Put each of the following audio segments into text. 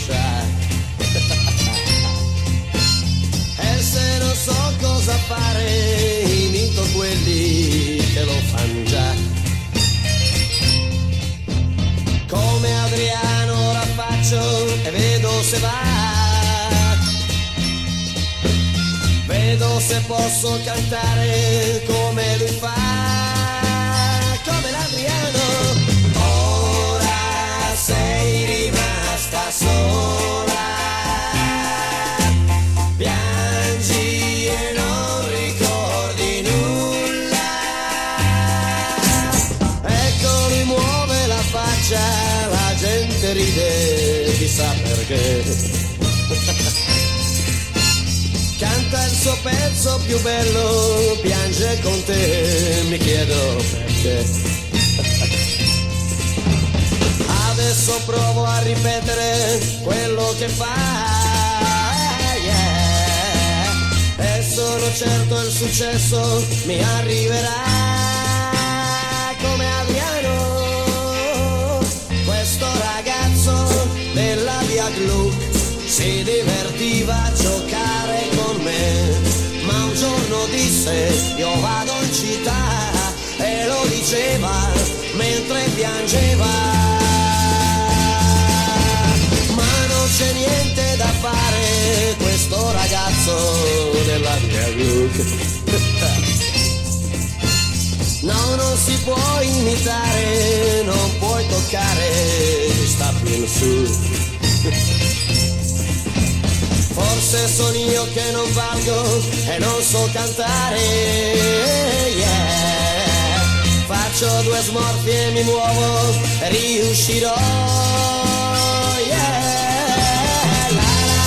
faccia. E se non so cosa fare, imito quelli che lo fanno già. Come Adriano ora faccio e vedo se va. Vedo se posso cantare come lui fa, come l'Adriano. Ora sei rimasta sola, piangi e non ricordi nulla. Ecco lui muove la faccia, la gente ride, chissà perché. Canta il suo pezzo più bello, piange con te, mi chiedo perché. Adesso provo a ripetere quello che fa, yeah. E sono certo il successo mi arriverà. Come Adriano, questo ragazzo della via Gluck si divertiva a giocare con me, ma un giorno disse io vado in città, e lo diceva mentre piangeva. Ma non c'è niente da fare, questo ragazzo della via Gluck. No, non si può imitare, non puoi toccare, sta più in su. Forse sono io che non valgo e non so cantare, yeah. Faccio due smorfie e mi muovo, riuscirò, yeah. La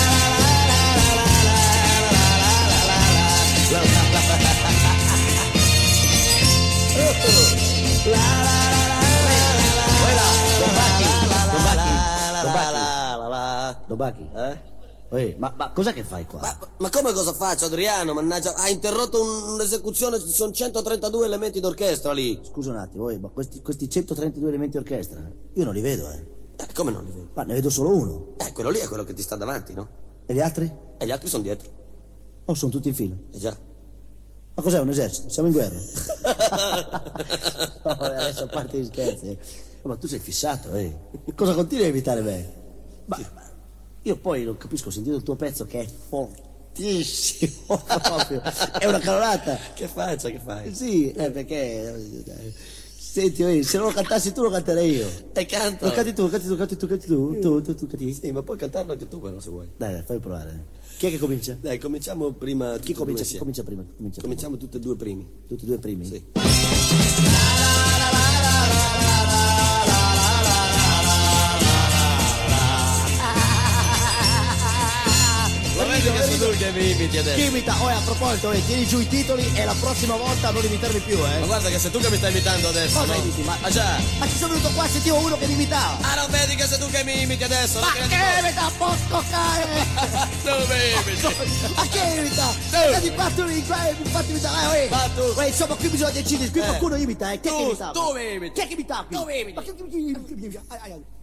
Dobacchi? Ma cos'è che fai qua? Ma come cosa faccio, Adriano? Mannaggia, ha interrotto un'esecuzione, ci sono 132 elementi d'orchestra lì. Scusa un attimo, ma questi 132 elementi orchestra, io non li vedo, Come non li vedo? Ma ne vedo solo uno. Quello lì è quello che ti sta davanti, no? E gli altri? E gli altri sono dietro. Oh, sono tutti in fila. Già. Ma cos'è, un esercito? Siamo in guerra? Oh, adesso a parte gli scherzi. Ma tu sei fissato, Cosa continui a imitare me? Ma io poi non capisco, ho sentito il tuo pezzo che è fortissimo proprio. È una canonata. Che faccia, che fai? Sì, perché... Senti, se non lo cantassi tu lo canterei io. E canto. Lo canti tu. Tu canti. Sì, ma puoi cantarlo anche tu però se vuoi. Dai, fai provare. Chi è che comincia? Dai, cominciamo prima. Chi comincia prima? Cominciamo tutti e due primi. Tutti e due primi? Sì. Che tu che mi imiti adesso. Chi imita? A proposito, tieni giù i titoli e la prossima volta non imitarmi più, Ma guarda che sei tu che mi stai imitando adesso. Cosa no? imiti? Ma già. Ma ci sono venuto qua, sentivo uno che mi imitava. Ah, non vedi che sei tu che mi imiti adesso? Ma che imita? Posso cane? Dove imiti? Ma che imita? Fatti imitare, Ma tu. Insomma, qui bisogna decidere, qui qualcuno imita, Chi è che imita? Tu imiti. Chi è che imita qui? Dove imiti? Ma che...